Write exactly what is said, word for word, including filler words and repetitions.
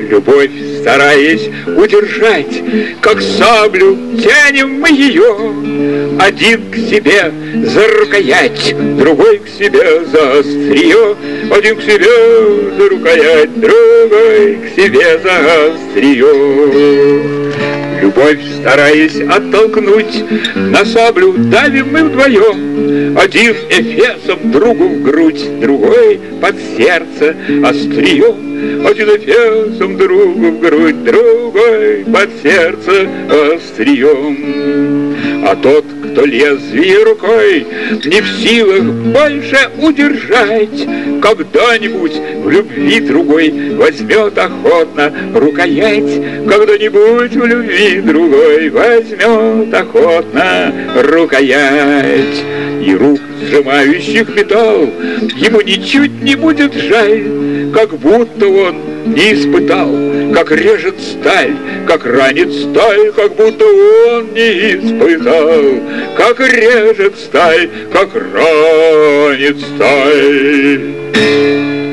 Любовь, стараясь удержать, как саблю тянем мы ее. Один к себе за рукоять, другой к себе за острие. Один к себе за рукоять, другой к себе за острие. Любовь, стараясь оттолкнуть, на саблю давим мы вдвоем. Один эфесом другу в грудь, другой под сердце острием. Один эфесом другу в грудь, другой под сердце острием. А тот, кто лезвие рукой не в силах больше удержать, когда-нибудь в любви другой возьмет охотно рукоять. Когда-нибудь в любви другой возьмет охотно рукоять. И рук, сжимающих металл, ему ничуть не будет жаль, как будто он не испытал, как режет сталь, как ранит сталь, как будто он не испытал, как режет сталь, как ранит сталь.